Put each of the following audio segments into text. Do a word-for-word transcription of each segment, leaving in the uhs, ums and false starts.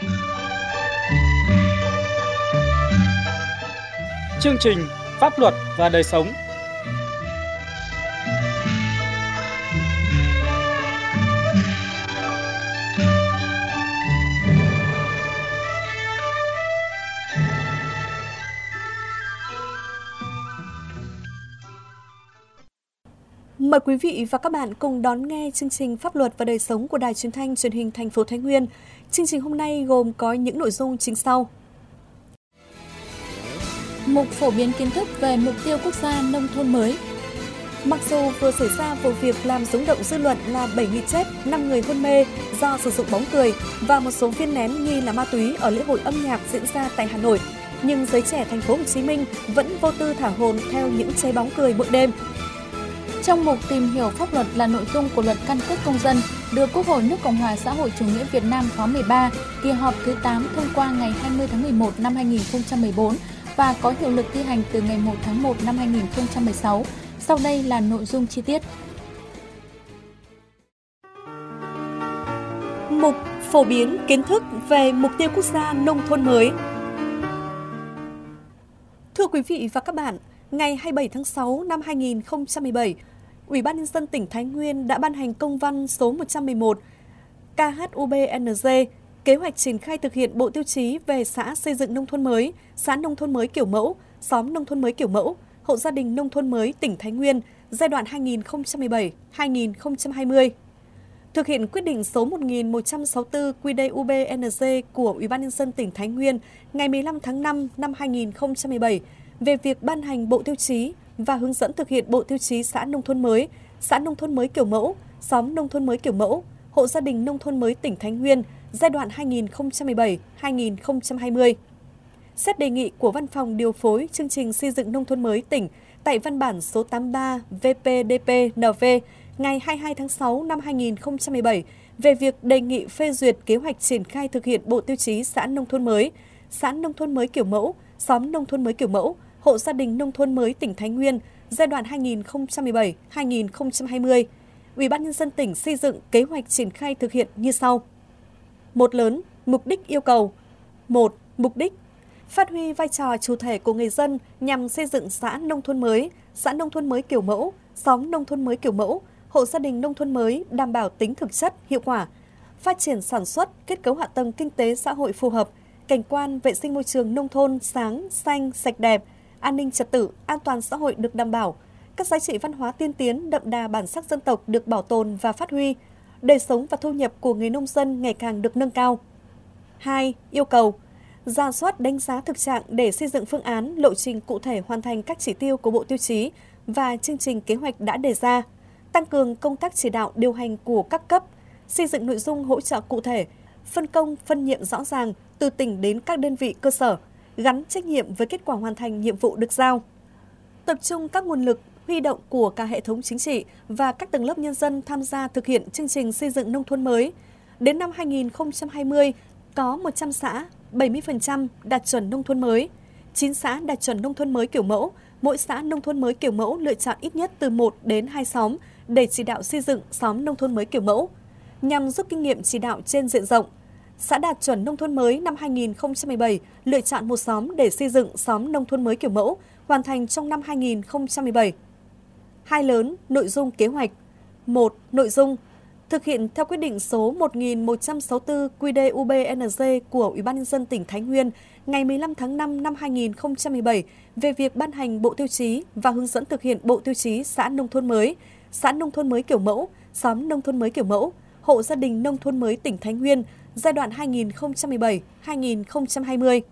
Chương trình Pháp luật và đời sống. Mời quý vị và các bạn cùng đón nghe chương trình Pháp luật và đời sống của Đài Truyền thanh Truyền hình thành phố Thái Nguyên. Chương trình hôm nay gồm có những nội dung chính sau. Mục phổ biến kiến thức về mục tiêu quốc gia nông thôn mới. Mặc dù vừa xảy ra vụ việc làm rúng động dư luận là bảy người chết, năm người hôn mê do sử dụng bóng cười và một số viên nén nghi là ma túy ở lễ hội âm nhạc diễn ra tại Hà Nội, nhưng giới trẻ thành phố Hồ Chí Minh vẫn vô tư thả hồn theo những cháy bóng cười mỗi đêm. Trong mục tìm hiểu pháp luật là nội dung của luật căn cước công dân được Quốc hội nước Cộng hòa xã hội chủ nghĩa Việt Nam khóa mười ba, kỳ họp thứ tám thông qua ngày hai mươi tháng mười một năm hai nghìn không trăm mười bốn và có hiệu lực thi hành từ ngày một tháng một năm hai nghìn không trăm mười sáu. Sau đây là nội dung chi tiết. Mục phổ biến kiến thức về mục tiêu quốc gia nông thôn mới. Thưa quý vị và các bạn, ngày hai mươi bảy tháng sáu năm hai nghìn không trăm mười bảy, Ủy ban nhân dân tỉnh Thái Nguyên đã ban hành công văn số một trăm mười một K H U B N G kế hoạch triển khai thực hiện bộ tiêu chí về xã xây dựng nông thôn mới, xã nông thôn mới kiểu mẫu, xóm nông thôn mới kiểu mẫu, hộ gia đình nông thôn mới tỉnh Thái Nguyên giai đoạn hai nghìn không trăm mười bảy đến hai nghìn không trăm hai mươi. Thực hiện quyết định số một nghìn một trăm sáu mươi tư Q D U B N G của Ủy ban nhân dân tỉnh Thái Nguyên ngày mười lăm tháng năm năm hai nghìn không trăm mười bảy về việc ban hành bộ tiêu chí và hướng dẫn thực hiện bộ tiêu chí xã nông thôn mới, xã nông thôn mới kiểu mẫu, xóm nông thôn mới kiểu mẫu, hộ gia đình nông thôn mới tỉnh Thái Nguyên giai đoạn hai nghìn không trăm mười bảy đến hai nghìn không trăm hai mươi. Xét đề nghị của Văn phòng điều phối chương trình xây dựng nông thôn mới tỉnh tại văn bản số tám mươi ba V P D P N V ngày hai mươi hai tháng sáu năm hai nghìn không trăm mười bảy về việc đề nghị phê duyệt kế hoạch triển khai thực hiện bộ tiêu chí xã nông thôn mới, xã nông thôn mới kiểu mẫu, xóm nông thôn mới kiểu mẫu, hộ gia đình nông thôn mới tỉnh Thái Nguyên giai đoạn hai nghìn không trăm mười bảy đến hai nghìn không trăm hai mươi. Ủy ban nhân dân tỉnh xây dựng kế hoạch triển khai thực hiện như sau. Một lớn, mục đích yêu cầu. Một, mục đích phát huy vai trò chủ thể của người dân nhằm xây dựng xã nông thôn mới, xã nông thôn mới kiểu mẫu, xóm nông thôn mới kiểu mẫu, hộ gia đình nông thôn mới đảm bảo tính thực chất, hiệu quả, phát triển sản xuất, kết cấu hạ tầng kinh tế xã hội phù hợp, cảnh quan, vệ sinh môi trường nông thôn sáng, xanh, sạch đẹp, an ninh trật tự, an toàn xã hội được đảm bảo, các giá trị văn hóa tiên tiến, đậm đà bản sắc dân tộc được bảo tồn và phát huy, đời sống và thu nhập của người nông dân ngày càng được nâng cao. Hai, yêu cầu rà soát đánh giá thực trạng để xây dựng phương án, lộ trình cụ thể hoàn thành các chỉ tiêu của bộ tiêu chí và chương trình kế hoạch đã đề ra, tăng cường công tác chỉ đạo điều hành của các cấp, xây dựng nội dung hỗ trợ cụ thể, phân công, phân nhiệm rõ ràng từ tỉnh đến các đơn vị cơ sở, gắn trách nhiệm với kết quả hoàn thành nhiệm vụ được giao. Tập trung các nguồn lực, huy động của cả hệ thống chính trị và các tầng lớp nhân dân tham gia thực hiện chương trình xây dựng nông thôn mới. Đến năm hai nghìn không trăm hai mươi, có một trăm xã, bảy mươi phần trăm đạt chuẩn nông thôn mới, chín xã đạt chuẩn nông thôn mới kiểu mẫu, mỗi xã nông thôn mới kiểu mẫu lựa chọn ít nhất từ một đến hai xóm để chỉ đạo xây dựng xóm nông thôn mới kiểu mẫu, nhằm rút kinh nghiệm chỉ đạo trên diện rộng. Xã đạt chuẩn nông thôn mới năm hai nghìn không trăm mười bảy lựa chọn một xóm để xây dựng xóm nông thôn mới kiểu mẫu, hoàn thành trong năm hai nghìn không trăm mười bảy. Hai lớn, nội dung kế hoạch. Một, nội dung thực hiện theo quyết định số một nghìn một trăm sáu mươi tư Q D U B N G của Ủy ban nhân dân tỉnh Thái Nguyên ngày mười lăm tháng năm năm hai nghìn không trăm mười bảy về việc ban hành bộ tiêu chí và hướng dẫn thực hiện bộ tiêu chí xã nông thôn mới, xã nông thôn mới kiểu mẫu, xóm nông thôn mới kiểu mẫu, hộ gia đình nông thôn mới tỉnh Thái Nguyên giai đoạn hai nghìn không trăm mười bảy đến hai nghìn không trăm hai mươi.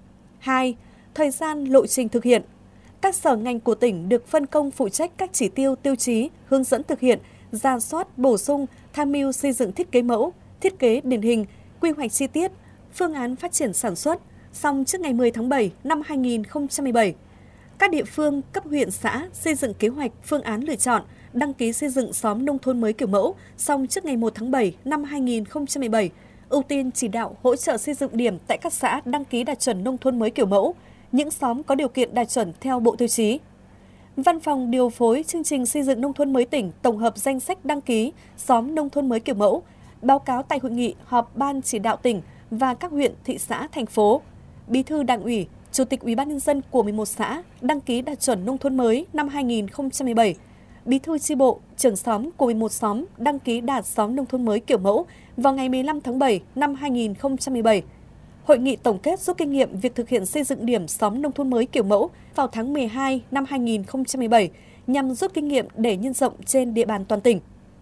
Hai, thời gian lộ trình thực hiện. Các sở ngành của tỉnh được phân công phụ trách các chỉ tiêu, tiêu chí, hướng dẫn thực hiện, rà soát, bổ sung, tham mưu xây dựng thiết kế mẫu, thiết kế điển hình, quy hoạch chi tiết, phương án phát triển sản xuất, xong trước ngày mười tháng bảy năm hai nghìn không trăm mười bảy. Các địa phương, cấp huyện, xã xây dựng kế hoạch, phương án lựa chọn, đăng ký xây dựng xóm nông thôn mới kiểu mẫu, xong trước ngày một tháng bảy năm hai nghìn không trăm mười bảy, ưu tiên chỉ đạo hỗ trợ xây dựng điểm tại các xã đăng ký đạt chuẩn nông thôn mới kiểu mẫu, những xóm có điều kiện đạt chuẩn theo bộ tiêu chí. Văn phòng điều phối chương trình xây dựng nông thôn mới tỉnh tổng hợp danh sách đăng ký xóm nông thôn mới kiểu mẫu, báo cáo tại hội nghị họp ban chỉ đạo tỉnh và các huyện, thị xã, thành phố. Bí thư Đảng ủy, Chủ tịch Ủy ban nhân dân của mười một xã đăng ký đạt chuẩn nông thôn mới năm hai nghìn không trăm mười bảy. Bí thư chi bộ, trưởng xóm của mười một xóm đăng ký đạt xóm nông thôn mới kiểu mẫu vào ngày mười lăm tháng bảy năm hai nghìn không trăm mười bảy. Hội nghị tổng kết rút kinh nghiệm việc thực hiện xây dựng điểm xóm nông thôn mới kiểu mẫu vào tháng mười hai năm hai nghìn không trăm mười bảy nhằm rút kinh nghiệm để nhân rộng trên địa bàn toàn tỉnh.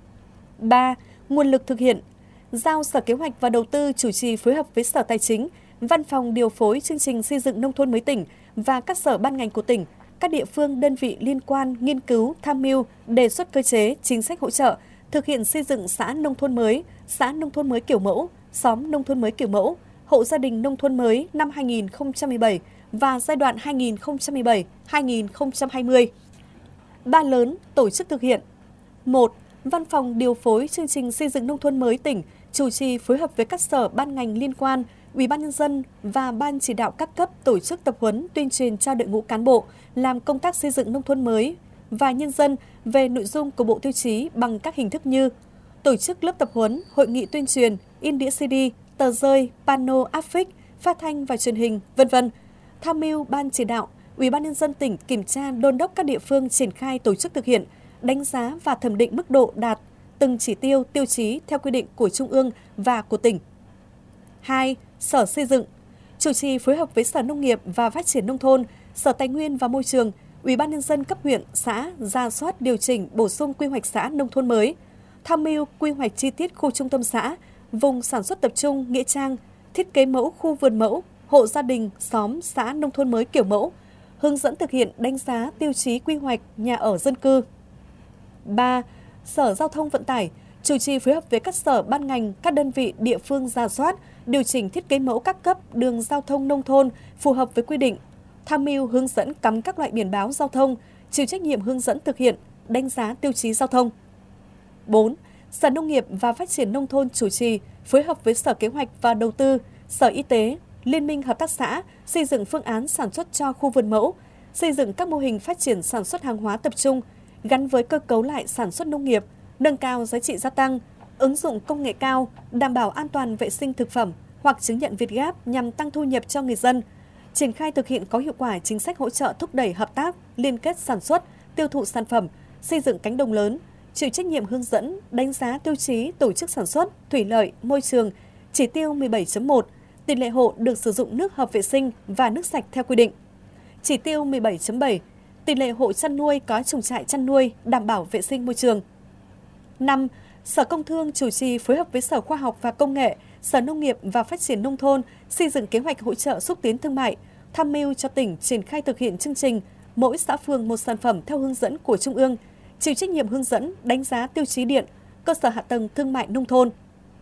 ba. Nguồn lực thực hiện. Giao Sở Kế hoạch và Đầu tư chủ trì phối hợp với Sở Tài chính, Văn phòng điều phối chương trình xây dựng nông thôn mới tỉnh và các sở ban ngành của tỉnh, các địa phương đơn vị liên quan nghiên cứu, tham mưu, đề xuất cơ chế, chính sách hỗ trợ, thực hiện xây dựng xã nông thôn mới, xã nông thôn mới kiểu mẫu, xóm nông thôn mới kiểu mẫu, hộ gia đình nông thôn mới năm hai nghìn không trăm mười bảy và giai đoạn hai nghìn không trăm mười bảy đến hai nghìn không trăm hai mươi. Ba lớn tổ chức thực hiện. một. Văn phòng điều phối chương trình xây dựng nông thôn mới tỉnh chủ trì phối hợp với các sở ban ngành liên quan, Ủy ban nhân dân và ban chỉ đạo các cấp tổ chức tập huấn tuyên truyền cho đội ngũ cán bộ làm công tác xây dựng nông thôn mới và nhân dân về nội dung của bộ tiêu chí bằng các hình thức như tổ chức lớp tập huấn, hội nghị tuyên truyền, in đĩa xê đê, tờ rơi, pano, áp phích, phát thanh và truyền hình, vân vân. Tham mưu ban chỉ đạo, Ủy ban nhân dân tỉnh kiểm tra đôn đốc các địa phương triển khai tổ chức thực hiện, đánh giá và thẩm định mức độ đạt từng chỉ tiêu, tiêu chí theo quy định của Trung ương và của tỉnh. hai. Sở Xây dựng chủ trì phối hợp với Sở Nông nghiệp và Phát triển Nông thôn, Sở Tài nguyên và Môi trường, Ủy ban nhân dân cấp huyện, xã rà soát điều chỉnh bổ sung quy hoạch xã nông thôn mới, tham mưu quy hoạch chi tiết khu trung tâm xã, vùng sản xuất tập trung, nghĩa trang, thiết kế mẫu khu vườn mẫu, hộ gia đình, xóm, xã nông thôn mới kiểu mẫu, hướng dẫn thực hiện đánh giá tiêu chí quy hoạch nhà ở dân cư. ba. Sở Giao thông Vận tải chủ trì phối hợp với các sở ban ngành, các đơn vị địa phương rà soát, điều chỉnh thiết kế mẫu các cấp đường giao thông nông thôn phù hợp với quy định, tham mưu hướng dẫn cắm các loại biển báo giao thông, chịu trách nhiệm hướng dẫn thực hiện, đánh giá tiêu chí giao thông. bốn. Sở Nông nghiệp và Phát triển Nông thôn chủ trì phối hợp với Sở Kế hoạch và Đầu tư, Sở Y tế, Liên minh Hợp tác xã xây dựng phương án sản xuất cho khu vườn mẫu, xây dựng các mô hình phát triển sản xuất hàng hóa tập trung gắn với cơ cấu lại sản xuất nông nghiệp, nâng cao giá trị gia tăng, ứng dụng công nghệ cao, đảm bảo an toàn vệ sinh thực phẩm hoặc chứng nhận Việt Gáp nhằm tăng thu nhập cho người dân, triển khai thực hiện có hiệu quả chính sách hỗ trợ thúc đẩy hợp tác, liên kết sản xuất, tiêu thụ sản phẩm, xây dựng cánh đồng lớn, chịu trách nhiệm hướng dẫn, đánh giá tiêu chí tổ chức sản xuất, thủy lợi, môi trường, chỉ tiêu mười bảy chấm một, tỷ lệ hộ được sử dụng nước hợp vệ sinh và nước sạch theo quy định. Chỉ tiêu mười bảy chấm bảy, tỷ lệ hộ chăn nuôi có chuồng trại chăn nuôi đảm bảo vệ sinh môi trường. năm. Sở Công Thương chủ trì phối hợp với Sở Khoa học và Công nghệ, Sở Nông nghiệp và Phát triển Nông thôn xây dựng kế hoạch hỗ trợ xúc tiến thương mại, tham mưu cho tỉnh triển khai thực hiện chương trình mỗi xã phường một sản phẩm theo hướng dẫn của Trung ương, chịu trách nhiệm hướng dẫn, đánh giá tiêu chí điện, cơ sở hạ tầng thương mại nông thôn.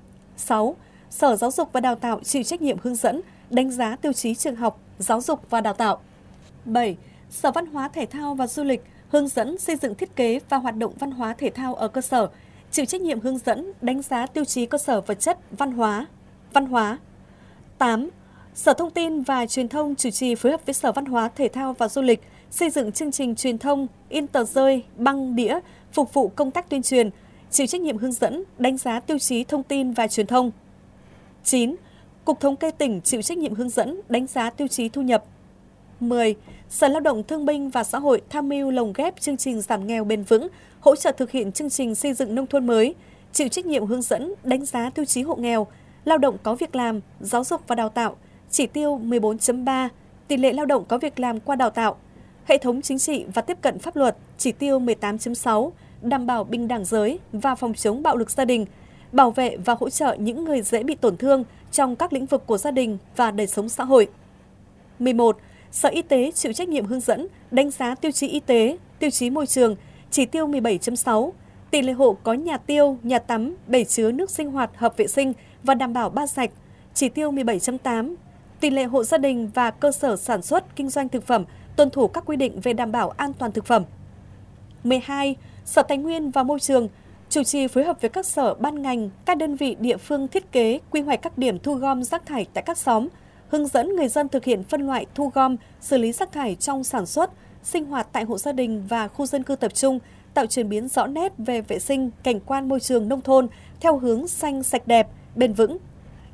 sáu. Sở Giáo dục và Đào tạo chịu trách nhiệm hướng dẫn, đánh giá tiêu chí trường học, giáo dục và đào tạo. bảy. Sở Văn hóa Thể thao và Du lịch hướng dẫn xây dựng thiết kế và hoạt động văn hóa thể thao ở cơ sở, chịu trách nhiệm hướng dẫn, đánh giá tiêu chí cơ sở vật chất, văn hóa. Văn hóa. tám. Sở Thông tin và Truyền thông chủ trì phối hợp với Sở Văn hóa Thể thao và Du lịch xây dựng chương trình truyền thông, in tờ rơi, băng đĩa phục vụ công tác tuyên truyền, chịu trách nhiệm hướng dẫn, đánh giá tiêu chí thông tin và truyền thông. chín. Cục Thống kê tỉnh chịu trách nhiệm hướng dẫn, đánh giá tiêu chí thu nhập. mười. Sở Lao động Thương binh và Xã hội tham mưu lồng ghép chương trình giảm nghèo bền vững, hỗ trợ thực hiện chương trình xây dựng nông thôn mới, chịu trách nhiệm hướng dẫn, đánh giá tiêu chí hộ nghèo, lao động có việc làm, giáo dục và đào tạo, chỉ tiêu mười bốn chấm ba, tỷ lệ lao động có việc làm qua đào tạo, hệ thống chính trị và tiếp cận pháp luật, chỉ tiêu mười tám chấm sáu, đảm bảo bình đẳng giới và phòng chống bạo lực gia đình, bảo vệ và hỗ trợ những người dễ bị tổn thương trong các lĩnh vực của gia đình và đời sống xã hội. mười một. Sở Y tế chịu trách nhiệm hướng dẫn, đánh giá tiêu chí y tế, tiêu chí môi trường, chỉ tiêu mười bảy chấm sáu, tỷ lệ hộ có nhà tiêu, nhà tắm, bể chứa nước sinh hoạt hợp vệ sinh và đảm bảo ba sạch, chỉ tiêu mười bảy chấm tám, tỷ lệ hộ gia đình và cơ sở sản xuất, kinh doanh thực phẩm tuân thủ các quy định về đảm bảo an toàn thực phẩm. mười hai. Sở Tài nguyên và Môi trường chủ trì phối hợp với các sở ban ngành, các đơn vị địa phương thiết kế, quy hoạch các điểm thu gom rác thải tại các xóm, hướng dẫn người dân thực hiện phân loại thu gom, xử lý rác thải trong sản xuất, sinh hoạt tại hộ gia đình và khu dân cư tập trung, tạo chuyển biến rõ nét về vệ sinh, cảnh quan môi trường nông thôn theo hướng xanh sạch đẹp, bền vững.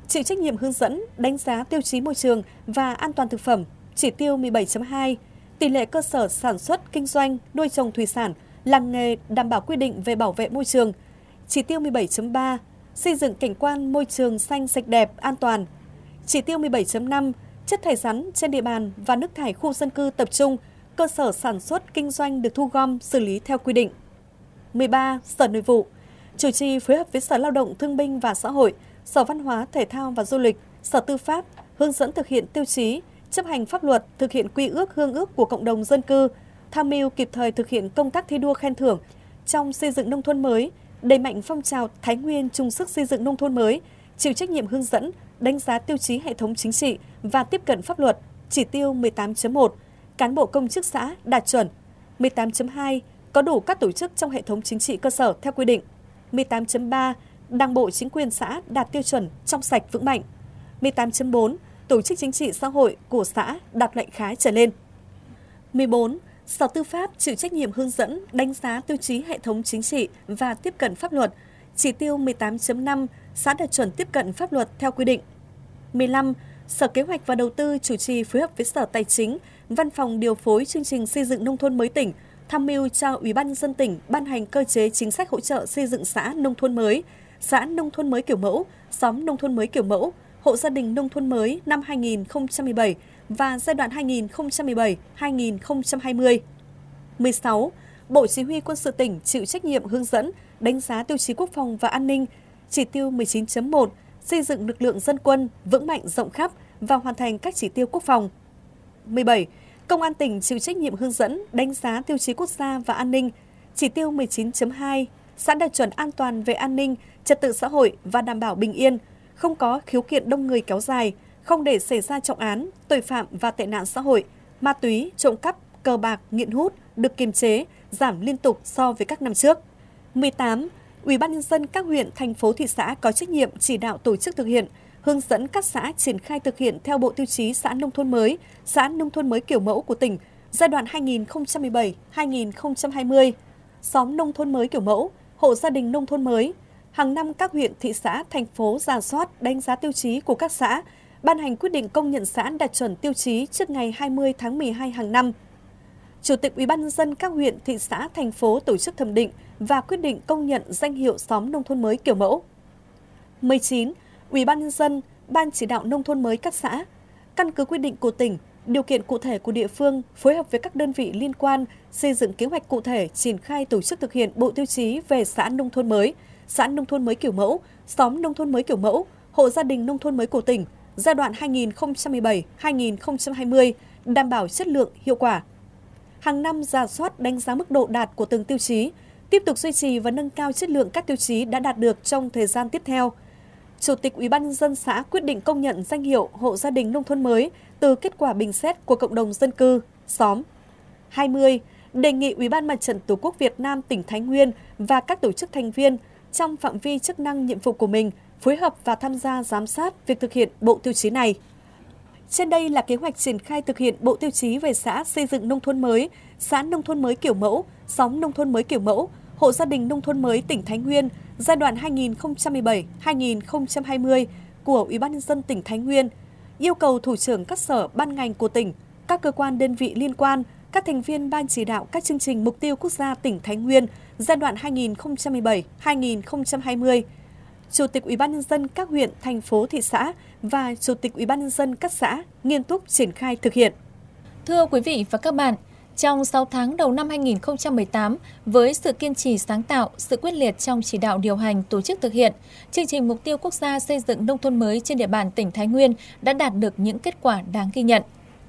chịu trách nhiệm hướng dẫn, đánh giá tiêu chí môi trường và an toàn thực phẩm, chỉ tiêu mười bảy chấm hai, tỷ lệ cơ sở sản xuất, kinh doanh, nuôi trồng thủy sản, làng nghề đảm bảo quy định về bảo vệ môi trường, chỉ tiêu mười bảy chấm ba, xây dựng cảnh quan môi trường xanh sạch đẹp, an toàn, chỉ tiêu mười bảy chấm năm, chất thải rắn trên địa bàn và nước thải khu dân cư tập trung, cơ sở sản xuất, kinh doanh được thu gom, xử lý theo quy định. mười ba. Sở Nội vụ chủ trì phối hợp với Sở Lao động Thương binh và Xã hội, Sở Văn hóa, Thể thao và Du lịch, Sở Tư pháp hướng dẫn thực hiện tiêu chí, chấp hành pháp luật, thực hiện quy ước hương ước của cộng đồng dân cư, tham mưu kịp thời thực hiện công tác thi đua khen thưởng trong xây dựng nông thôn mới, đẩy mạnh phong trào Thái Nguyên chung sức xây dựng nông thôn mới, chịu trách nhiệm hướng dẫn, đánh giá tiêu chí hệ thống chính trị và tiếp cận pháp luật, chỉ tiêu mười tám chấm một, cán bộ công chức xã đạt chuẩn, mười tám chấm hai, có đủ các tổ chức trong hệ thống chính trị cơ sở theo quy định, mười tám chấm ba, Đảng bộ chính quyền xã đạt tiêu chuẩn trong sạch vững mạnh, mười tám chấm bốn, tổ chức chính trị xã hội của xã đạt loại khá trở lên. mười bốn. Sở Tư pháp chịu trách nhiệm hướng dẫn, đánh giá tiêu chí hệ thống chính trị và tiếp cận pháp luật, chỉ tiêu mười tám chấm năm, xã đạt chuẩn tiếp cận pháp luật theo quy định. mười lăm. Sở Kế hoạch và Đầu tư chủ trì phối hợp với Sở Tài chính, Văn phòng điều phối chương trình xây dựng nông thôn mới tỉnh, tham mưu cho Ủy ban nhân dân tỉnh ban hành cơ chế chính sách hỗ trợ xây dựng xã nông thôn mới, xã nông thôn mới kiểu mẫu, xóm nông thôn mới kiểu mẫu, hộ gia đình nông thôn mới năm hai nghìn không trăm mười bảy và giai đoạn hai nghìn không trăm mười bảy đến hai nghìn không trăm hai mươi. mười sáu. Bộ Chỉ huy Quân sự tỉnh chịu trách nhiệm hướng dẫn, đánh giá tiêu chí quốc phòng và an ninh, chỉ tiêu mười chín chấm một, xây dựng lực lượng dân quân vững mạnh rộng khắp và hoàn thành các chỉ tiêu quốc phòng. mười bảy. Công an tỉnh chịu trách nhiệm hướng dẫn, đánh giá tiêu chí quốc gia và an ninh, chỉ tiêu mười chín chấm hai, xã đạt chuẩn an toàn về an ninh, trật tự xã hội và đảm bảo bình yên, không có khiếu kiện đông người kéo dài, không để xảy ra trọng án, tội phạm và tệ nạn xã hội, ma túy, trộm cắp, cờ bạc, nghiện hút được kiềm chế, giảm liên tục so với các năm trước. mười tám. Ủy ban nhân dân các huyện, thành phố, thị xã có trách nhiệm chỉ đạo tổ chức thực hiện, hướng dẫn các xã triển khai thực hiện theo bộ tiêu chí xã nông thôn mới, xã nông thôn mới kiểu mẫu của tỉnh giai đoạn hai nghìn không trăm mười bảy đến hai nghìn không trăm hai mươi, xóm nông thôn mới kiểu mẫu, hộ gia đình nông thôn mới. Hàng năm các huyện, thị xã, thành phố rà soát, đánh giá tiêu chí của các xã, ban hành quyết định công nhận xã đạt chuẩn tiêu chí trước ngày hai mươi tháng mười hai hàng năm. Chủ tịch Ủy ban nhân dân các huyện, thị xã, thành phố tổ chức thẩm định và quyết định công nhận danh hiệu xóm nông thôn mới kiểu mẫu. mười chín. Ủy ban nhân dân, Ban chỉ đạo nông thôn mới các xã, căn cứ quy định của tỉnh, điều kiện cụ thể của địa phương, phối hợp với các đơn vị liên quan xây dựng kế hoạch cụ thể triển khai tổ chức thực hiện bộ tiêu chí về xã nông thôn mới, xã nông thôn mới kiểu mẫu, xóm nông thôn mới kiểu mẫu, hộ gia đình nông thôn mới của tỉnh giai đoạn hai nghìn không trăm mười bảy đến hai nghìn không trăm hai mươi, đảm bảo chất lượng, hiệu quả. Hàng năm rà soát đánh giá mức độ đạt của từng tiêu chí, tiếp tục duy trì và nâng cao chất lượng các tiêu chí đã đạt được trong thời gian tiếp theo. Chủ tịch Ủy ban nhân dân xã quyết định công nhận danh hiệu hộ gia đình nông thôn mới từ kết quả bình xét của cộng đồng dân cư, xóm. hai mươi. Đề nghị Ủy ban Mặt trận Tổ quốc Việt Nam tỉnh Thái Nguyên và các tổ chức thành viên trong phạm vi chức năng nhiệm vụ của mình phối hợp và tham gia giám sát việc thực hiện bộ tiêu chí này. Trên đây là kế hoạch triển khai thực hiện bộ tiêu chí về xã xây dựng nông thôn mới, xã nông thôn mới kiểu mẫu, xóm nông thôn mới kiểu mẫu, hộ gia đình nông thôn mới tỉnh Thái Nguyên giai đoạn hai nghìn không trăm mười bảy đến hai nghìn không trăm hai mươi của Ủy ban nhân dân tỉnh Thái Nguyên, yêu cầu thủ trưởng các sở ban ngành của tỉnh, các cơ quan đơn vị liên quan, các thành viên ban chỉ đạo các chương trình mục tiêu quốc gia tỉnh Thái Nguyên giai đoạn hai nghìn không trăm mười bảy đến hai nghìn không trăm hai mươi, Chủ tịch Ủy ban nhân dân các huyện, thành phố, thị xã và Chủ tịch Ủy ban nhân dân các xã nghiêm túc triển khai thực hiện. Thưa quý vị và các bạn, trong sáu tháng đầu năm hai nghìn không trăm mười tám, với sự kiên trì sáng tạo, sự quyết liệt trong chỉ đạo điều hành, tổ chức thực hiện, chương trình mục tiêu quốc gia xây dựng nông thôn mới trên địa bàn tỉnh Thái Nguyên đã đạt được những kết quả đáng ghi nhận.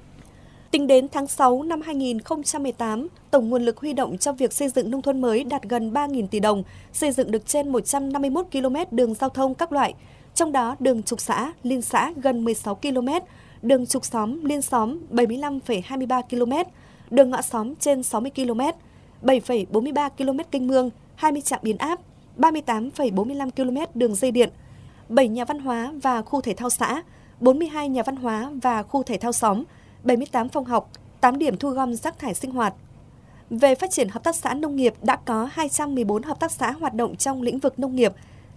Tính đến tháng sáu năm hai nghìn không trăm mười tám, tổng nguồn lực huy động cho việc xây dựng nông thôn mới đạt gần ba nghìn tỷ đồng, xây dựng được trên một trăm năm mươi mốt ki lô mét đường giao thông các loại, trong đó đường trục xã, liên xã gần mười sáu ki lô mét, đường trục xóm, liên xóm bảy mươi lăm phẩy hai mươi ba ki lô mét, đường ngõ xóm trên sáu mươi ki lô mét, bảy phẩy bốn mươi ba ki lô mét kênh mương, hai mươi trạm biến áp, ba mươi tám phẩy bốn mươi lăm ki lô mét đường dây điện, bảy nhà văn hóa và khu thể thao xã, bốn mươi hai nhà văn hóa và khu thể thao xóm, bảy mươi tám phòng học, tám điểm thu gom rác thải sinh hoạt. Về phát triển hợp tác xã nông nghiệp đã có hai trăm mười bốn hợp tác xã hoạt động trong lĩnh vực nông nghiệp,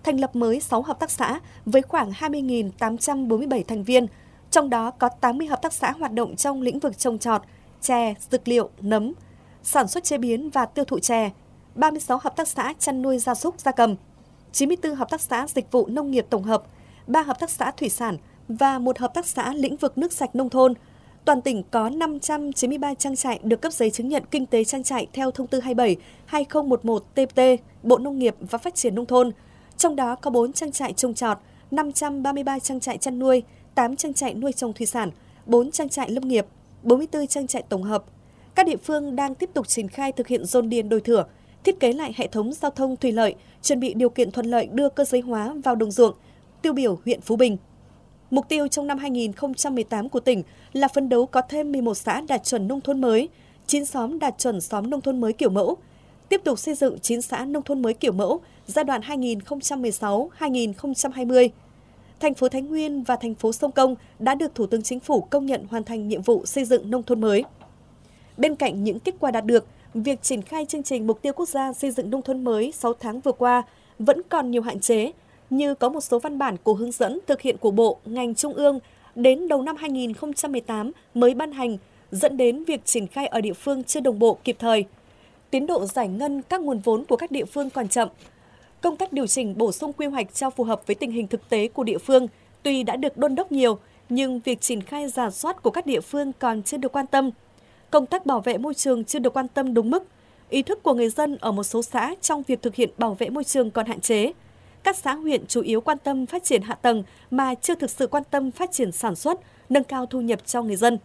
thành lập mới sáu hợp tác xã với khoảng hai mươi nghìn tám trăm bốn mươi bảy thành viên, trong đó có tám mươi hợp tác xã hoạt động trong lĩnh vực trồng trọt, chè, dược liệu, nấm, sản xuất chế biến và tiêu thụ chè, ba mươi sáu hợp tác xã chăn nuôi gia súc gia cầm, chín mươi tư hợp tác xã dịch vụ nông nghiệp tổng hợp, ba hợp tác xã thủy sản và một hợp tác xã lĩnh vực nước sạch nông thôn. Toàn tỉnh có năm trăm chín mươi ba trang trại được cấp giấy chứng nhận kinh tế trang trại theo thông tư hai mươi bảy hai nghìn không trăm mười một T P T Bộ Nông nghiệp và Phát triển Nông thôn. Trong đó có bốn trang trại trồng trọt, năm trăm ba mươi ba trang trại chăn nuôi, tám trang trại nuôi trồng thủy sản, bốn trang trại lâm nghiệp, bốn mươi tư trang trại tổng hợp. Các địa phương đang tiếp tục triển khai thực hiện dồn điền đổi thửa, thiết kế lại hệ thống giao thông thủy lợi, chuẩn bị điều kiện thuận lợi đưa cơ giới hóa vào đồng ruộng, tiêu biểu huyện Phú Bình. Mục tiêu trong năm hai nghìn không trăm mười tám của tỉnh là phấn đấu có thêm mười một xã đạt chuẩn nông thôn mới, chín xóm đạt chuẩn xóm nông thôn mới kiểu mẫu, tiếp tục xây dựng chín xã nông thôn mới kiểu mẫu giai đoạn hai nghìn không trăm mười sáu đến hai nghìn không trăm hai mươi. Thành phố Thái Nguyên và thành phố Sông Công đã được Thủ tướng Chính phủ công nhận hoàn thành nhiệm vụ xây dựng nông thôn mới. Bên cạnh những kết quả đạt được, việc triển khai chương trình Mục tiêu Quốc gia xây dựng nông thôn mới sáu tháng vừa qua vẫn còn nhiều hạn chế, như có một số văn bản của hướng dẫn thực hiện của Bộ, ngành trung ương đến đầu năm hai nghìn không trăm mười tám mới ban hành, dẫn đến việc triển khai ở địa phương chưa đồng bộ kịp thời. Tiến độ giải ngân các nguồn vốn của các địa phương còn chậm. Công tác điều chỉnh bổ sung quy hoạch cho phù hợp với tình hình thực tế của địa phương tuy đã được đôn đốc nhiều, nhưng việc triển khai rà soát của các địa phương còn chưa được quan tâm. Công tác bảo vệ môi trường chưa được quan tâm đúng mức. Ý thức của người dân ở một số xã trong việc thực hiện bảo vệ môi trường còn hạn chế. Các xã huyện chủ yếu quan tâm phát triển hạ tầng mà chưa thực sự quan tâm phát triển sản xuất, nâng cao thu nhập cho người dân.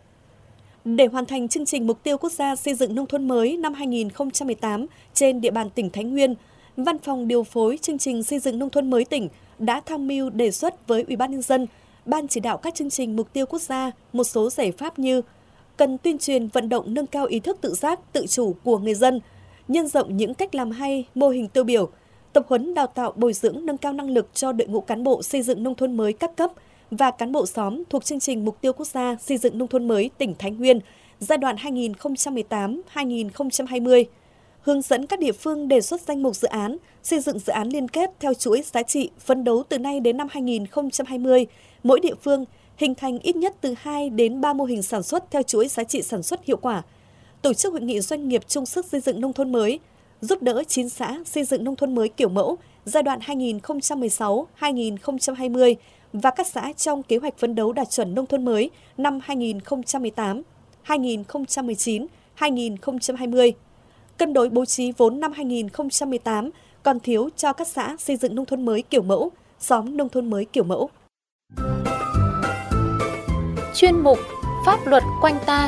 Để hoàn thành chương trình Mục tiêu Quốc gia xây dựng nông thôn mới năm hai nghìn không trăm mười tám trên địa bàn tỉnh Thái Nguyên, Văn phòng điều phối chương trình xây dựng nông thôn mới tỉnh đã tham mưu đề xuất với Ủy ban nhân dân, Ban chỉ đạo các chương trình Mục tiêu Quốc gia một số giải pháp như cần tuyên truyền vận động nâng cao ý thức tự giác, tự chủ của người dân, nhân rộng những cách làm hay, mô hình tiêu biểu, tập huấn đào tạo bồi dưỡng nâng cao năng lực cho đội ngũ cán bộ xây dựng nông thôn mới các cấp và cán bộ xóm thuộc chương trình Mục tiêu Quốc gia xây dựng nông thôn mới tỉnh Thái Nguyên giai đoạn hai nghìn không trăm mười tám đến hai nghìn không trăm hai mươi. Hướng dẫn các địa phương đề xuất danh mục dự án, xây dựng dự án liên kết theo chuỗi giá trị phấn đấu từ nay đến năm hai nghìn không trăm hai mươi, mỗi địa phương hình thành ít nhất từ hai đến ba mô hình sản xuất theo chuỗi giá trị sản xuất hiệu quả. Tổ chức hội nghị doanh nghiệp chung sức xây dựng nông thôn mới, giúp đỡ chín xã xây dựng nông thôn mới kiểu mẫu giai đoạn hai nghìn không trăm mười sáu đến hai nghìn không trăm hai mươi và các xã trong kế hoạch phấn đấu đạt chuẩn nông thôn mới năm hai nghìn không trăm mười tám, hai nghìn không trăm mười chín, hai nghìn không trăm hai mươi. Cân đối bố trí vốn năm hai nghìn không trăm mười tám còn thiếu cho các xã xây dựng nông thôn mới kiểu mẫu, xóm nông thôn mới kiểu mẫu. Chuyên mục Pháp luật quanh ta.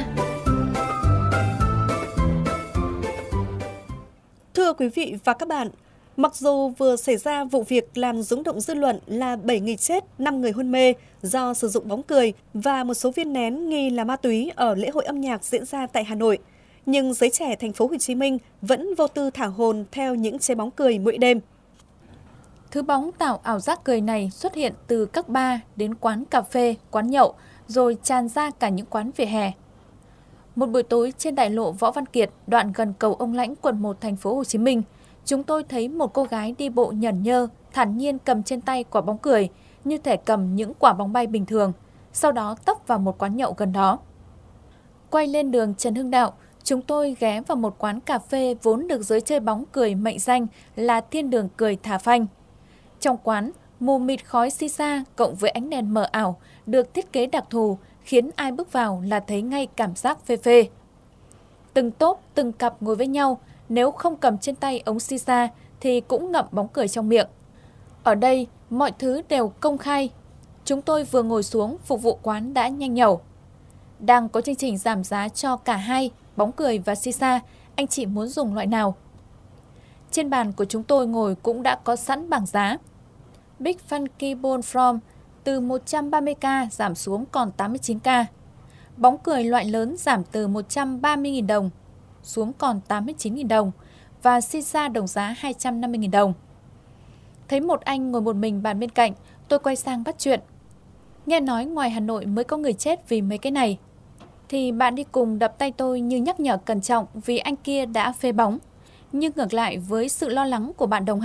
Thưa quý vị và các bạn, mặc dù vừa xảy ra vụ việc làm rúng động dư luận là bảy người chết, năm người hôn mê do sử dụng bóng cười và một số viên nén nghi là ma túy ở lễ hội âm nhạc diễn ra tại Hà Nội, nhưng giới trẻ thành phố Hồ Chí Minh vẫn vô tư thả hồn theo những trái bóng cười mỗi đêm. Thứ bóng tạo ảo giác cười này xuất hiện từ các bar đến quán cà phê, quán nhậu, rồi tràn ra cả những quán vỉa hè. Một buổi tối trên đại lộ Võ Văn Kiệt, đoạn gần cầu Ông Lãnh, quận một, thành phố Hồ Chí Minh, chúng tôi thấy một cô gái đi bộ nhởn nhơ, thản nhiên cầm trên tay quả bóng cười, như thể cầm những quả bóng bay bình thường, sau đó tấp vào một quán nhậu gần đó. Quay lên đường Trần Hưng Đạo, chúng tôi ghé vào một quán cà phê vốn được giới chơi bóng cười mệnh danh là thiên đường cười thả phanh. Trong quán, mù mịt khói xì xa cộng với ánh đèn mờ ảo được thiết kế đặc thù khiến ai bước vào là thấy ngay cảm giác phê phê. Từng tốp, từng cặp ngồi với nhau, nếu không cầm trên tay ống xì xa thì cũng ngậm bóng cười trong miệng. Ở đây, mọi thứ đều công khai. Chúng tôi vừa ngồi xuống, phục vụ quán đã nhanh nhẩu. Đang có chương trình giảm giá cho cả hai, bóng cười và xì xa, anh chị muốn dùng loại nào? Trên bàn của chúng tôi ngồi cũng đã có sẵn bảng giá. Big Funky Ball From từ một trăm ba mươi k giảm xuống còn tám mươi chín k. Bóng cười loại lớn giảm từ một trăm ba mươi nghìn đồng xuống còn tám mươi chín nghìn đồng và xì xa đồng giá hai trăm năm mươi nghìn đồng. Thấy một anh ngồi một mình bàn bên cạnh, tôi quay sang bắt chuyện. Nghe nói ngoài Hà Nội mới có người chết vì mấy cái này. Thì bạn đi cùng đập tay tôi như nhắc nhở cẩn trọng vì anh kia đã phê bóng. Nhưng ngược lại với sự lo lắng của bạn đồng hành,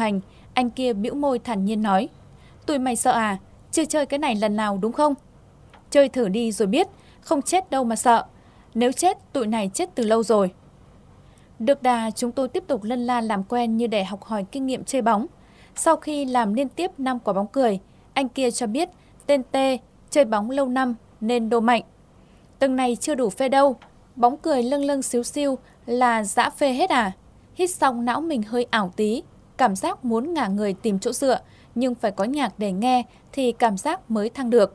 Anh kia bĩu môi thản nhiên nói, tụi mày sợ à? Chưa chơi cái này lần nào đúng không? Chơi thử đi rồi biết, không chết đâu mà sợ. Nếu chết, tụi này chết từ lâu rồi. Được đà, chúng tôi tiếp tục lân la làm quen như để học hỏi kinh nghiệm chơi bóng. Sau khi làm liên tiếp năm quả bóng cười, anh kia cho biết tên T chơi bóng lâu năm nên đô mạnh. Từng này chưa đủ phê đâu, bóng cười lâng lâng xíu xiu là dã phê hết à? Hít xong não mình hơi ảo tí, cảm giác muốn ngả người tìm chỗ dựa, nhưng phải có nhạc để nghe thì cảm giác mới thăng được.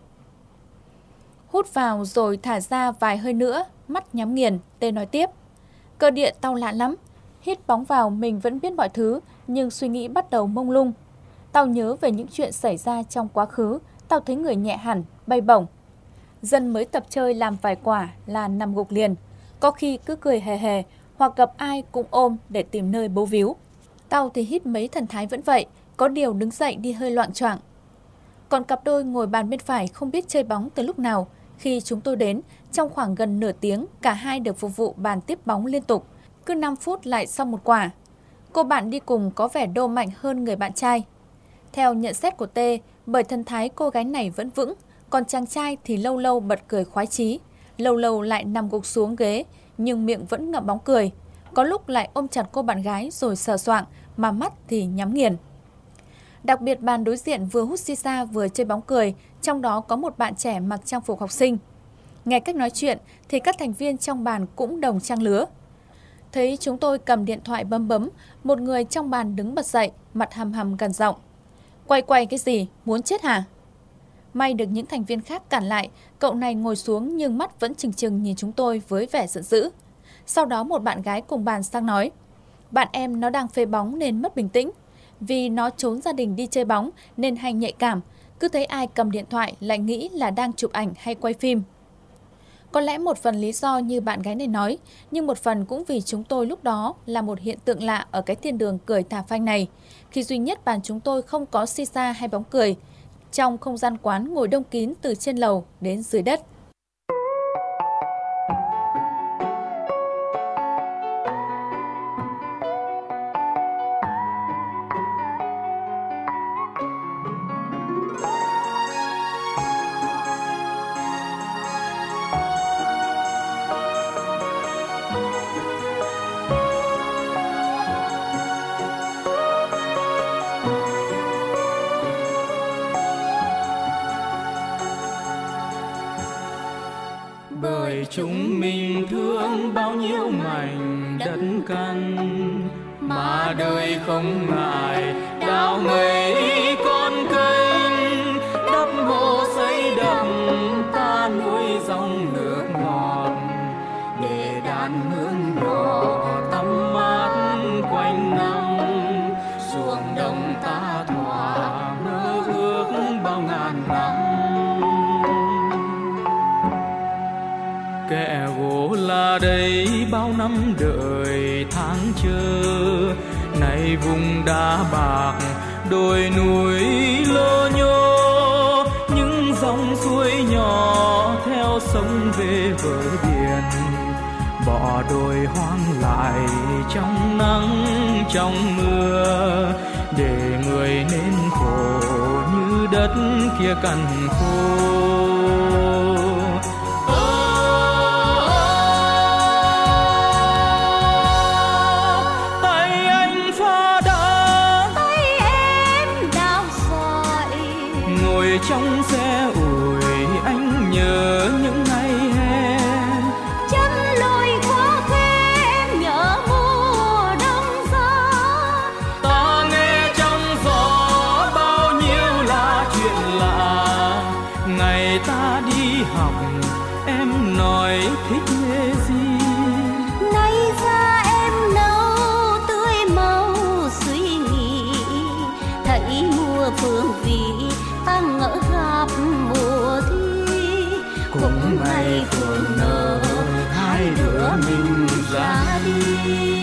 Hút vào rồi thả ra vài hơi nữa, mắt nhắm nghiền, T nói tiếp. Cơ địa tao lạ lắm, hít bóng vào mình vẫn biết mọi thứ, nhưng suy nghĩ bắt đầu mông lung. Tao nhớ về những chuyện xảy ra trong quá khứ, tao thấy người nhẹ hẳn, bay bổng. Dân mới tập chơi làm vài quả là nằm gục liền, có khi cứ cười hề hề, hoặc gặp ai cũng ôm để tìm nơi bấu víu. Tao thì hít mấy thần thái vẫn vậy, có điều đứng dậy đi hơi loạng choạng. Còn cặp đôi ngồi bàn bên phải không biết chơi bóng từ lúc nào. Khi chúng tôi đến, trong khoảng gần nửa tiếng, cả hai được phục vụ bàn tiếp bóng liên tục, cứ năm phút lại xong một quả. Cô bạn đi cùng có vẻ đô mạnh hơn người bạn trai. Theo nhận xét của T, bởi thân thái cô gái này vẫn vững, còn chàng trai thì lâu lâu bật cười khoái chí, lâu lâu lại nằm gục xuống ghế, nhưng miệng vẫn ngậm bóng cười. Có lúc lại ôm chặt cô bạn gái rồi sờ soạng, mà mắt thì nhắm nghiền. Đặc biệt bàn đối diện vừa hút shisha vừa chơi bóng cười, trong đó có một bạn trẻ mặc trang phục học sinh. Nghe cách nói chuyện thì các thành viên trong bàn cũng đồng trang lứa. Thấy chúng tôi cầm điện thoại bấm bấm, một người trong bàn đứng bật dậy, mặt hầm hầm gằn giọng. Quay quay cái gì, muốn chết hả? May được những thành viên khác cản lại, cậu này ngồi xuống nhưng mắt vẫn trừng trừng nhìn chúng tôi với vẻ giận dữ. Sau đó một bạn gái cùng bàn sang nói, bạn em nó đang phê bóng nên mất bình tĩnh. Vì nó trốn gia đình đi chơi bóng nên hay nhạy cảm, cứ thấy ai cầm điện thoại lại nghĩ là đang chụp ảnh hay quay phim. Có lẽ một phần lý do như bạn gái này nói, nhưng một phần cũng vì chúng tôi lúc đó là một hiện tượng lạ ở cái thiên đường cười thả phanh này, khi duy nhất bàn chúng tôi không có shisha hay bóng cười. Trong không gian quán ngồi đông kín từ trên lầu đến dưới đất. Bởi chúng mình thương bao nhiêu mảnh đất căn, mà đời không ngại đào mấy con kênh, đắp hồ xây đập ta nuôi dòng nước ngọt, để đàn hương nhỏ tắm mát quanh năm. Ruộng đồng ta thỏa mơ ước bao ngàn năm. Kẻ gỗ là đây bao năm đợi tháng chờ, nay vùng đá bạc đồi núi lô nhô, những dòng suối nhỏ theo sông về bờ biển, bỏ đồi hoang lại trong nắng trong mưa, để người nên khổ như đất kia cằn khô. Trong xe ủi anh nhớ những ngày hè, chân lùi qua khe em nhớ mùa đông gió. Ta nghe trong gió bao nhiêu là chuyện lạ, ngày ta đi học em nói thích nghề gì. Nay ra em nâu tươi màu suy nghĩ, thấy mùa phương vị ta ngỡ gặp mùa thi, cũng ngày phượng nở hai đứa mình ra đi.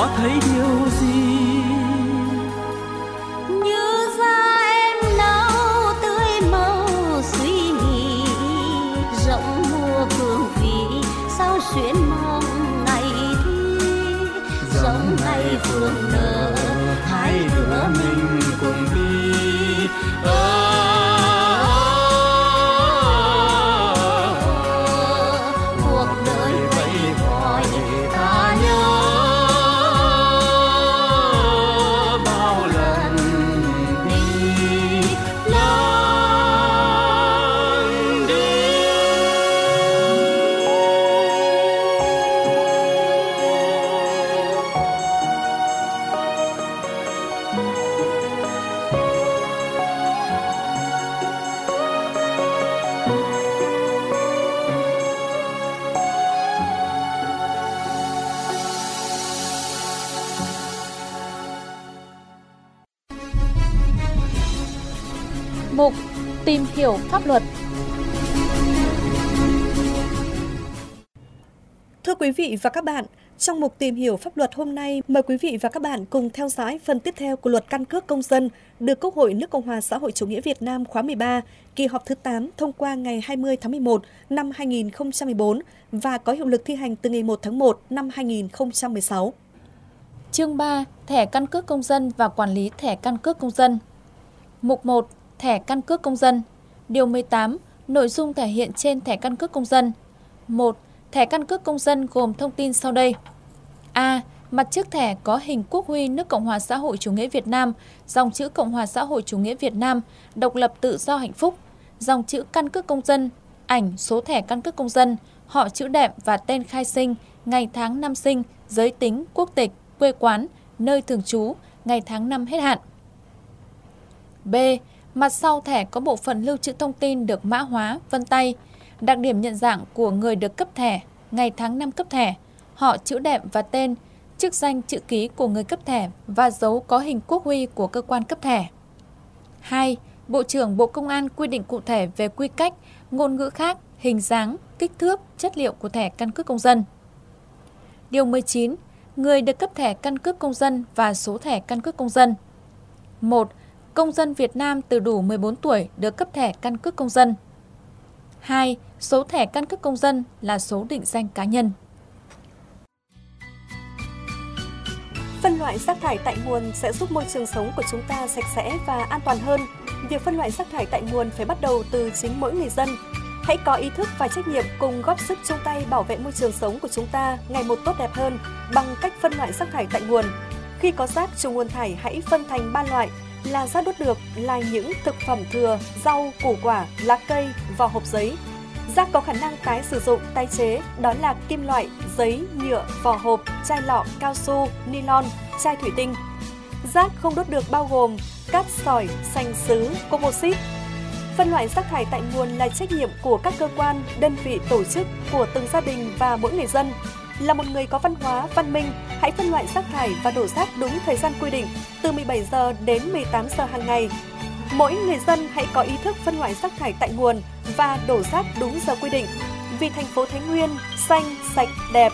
có thấy điều gì. Như da em nâu tươi màu suy nghĩ, rộng mùa phương vị sao xuyên mong ngày thi. Giống ngày phương nở hai đứa mình cùng đi. Ờ, cuộc đời vây vòi ta nhớ bao lần đi lần đi. Mục tìm hiểu pháp luật. Thưa quý vị và các bạn, trong mục tìm hiểu pháp luật hôm nay, mời quý vị và các bạn cùng theo dõi phần tiếp theo của Luật Căn cước Công dân được Quốc hội nước Cộng hòa xã hội chủ nghĩa Việt Nam khóa mười ba, kỳ họp thứ tám thông qua ngày hai mươi tháng mười một năm hai nghìn không trăm mười bốn và có hiệu lực thi hành từ ngày một tháng một năm hai nghìn không trăm mười sáu. Chương ba. Thẻ căn cước công dân và quản lý thẻ căn cước công dân. Mục một. Thẻ căn cước công dân. Điều mười tám. Nội dung thể hiện trên thẻ căn cước công dân. một. Thẻ căn cước công dân gồm thông tin sau đây. A. Mặt trước thẻ có hình quốc huy nước Cộng hòa xã hội chủ nghĩa Việt Nam, dòng chữ Cộng hòa xã hội chủ nghĩa Việt Nam, độc lập tự do hạnh phúc, dòng chữ căn cước công dân, ảnh số thẻ căn cước công dân, họ chữ đệm và tên khai sinh, ngày tháng năm sinh, giới tính, quốc tịch, quê quán, nơi thường trú, ngày tháng năm hết hạn. B. Mặt sau thẻ có bộ phận lưu trữ thông tin được mã hóa, vân tay, đặc điểm nhận dạng của người được cấp thẻ, ngày tháng năm cấp thẻ, họ chữ đệm và tên, chức danh chữ ký của người cấp thẻ và dấu có hình quốc huy của cơ quan cấp thẻ. hai. Bộ trưởng Bộ Công an quy định cụ thể về quy cách, ngôn ngữ khác, hình dáng, kích thước, chất liệu của thẻ căn cước công dân. Điều mười chín. Người được cấp thẻ căn cước công dân và số thẻ căn cước công dân. một. Công dân Việt Nam từ đủ mười bốn tuổi được cấp thẻ căn cước công dân. hai. Số thẻ căn cước công dân là số định danh cá nhân. Phân loại rác thải tại nguồn sẽ giúp môi trường sống của chúng ta sạch sẽ và an toàn hơn. Việc phân loại rác thải tại nguồn phải bắt đầu từ chính mỗi người dân. Hãy có ý thức và trách nhiệm cùng góp sức chung tay bảo vệ môi trường sống của chúng ta ngày một tốt đẹp hơn bằng cách phân loại rác thải tại nguồn. Khi có rác chủ nguồn thải hãy phân thành ba loại là rác đốt được là những thực phẩm thừa, rau, củ quả, lá cây, vỏ hộp giấy. Rác có khả năng tái sử dụng, tái chế đó là kim loại, giấy, nhựa, vỏ hộp, chai lọ, cao su, nylon, chai thủy tinh. Rác không đốt được bao gồm cát sỏi, sành sứ, composite. Phân loại rác thải tại nguồn là trách nhiệm của các cơ quan, đơn vị, tổ chức, của từng gia đình và mỗi người dân. Là một người có văn hóa, văn minh, hãy phân loại rác thải và đổ rác đúng thời gian quy định, từ mười bảy giờ đến mười tám giờ hàng ngày. Mỗi người dân hãy có ý thức phân loại rác thải tại nguồn và đổ rác đúng giờ quy định. Vì thành phố Thái Nguyên xanh, sạch, đẹp.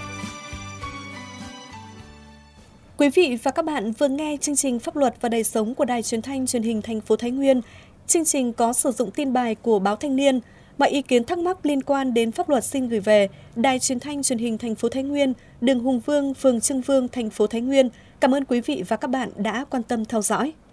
Quý vị và các bạn vừa nghe chương trình Pháp luật và đời sống của Đài Truyền thanh Truyền hình thành phố Thái Nguyên. Chương trình có sử dụng tin bài của Báo Thanh niên. Mọi ý kiến thắc mắc liên quan đến pháp luật xin gửi về Đài Truyền thanh Truyền hình thành phố Thái Nguyên, đường Hùng Vương, phường Trưng Vương, thành phố Thái Nguyên. Cảm ơn quý vị và các bạn đã quan tâm theo dõi.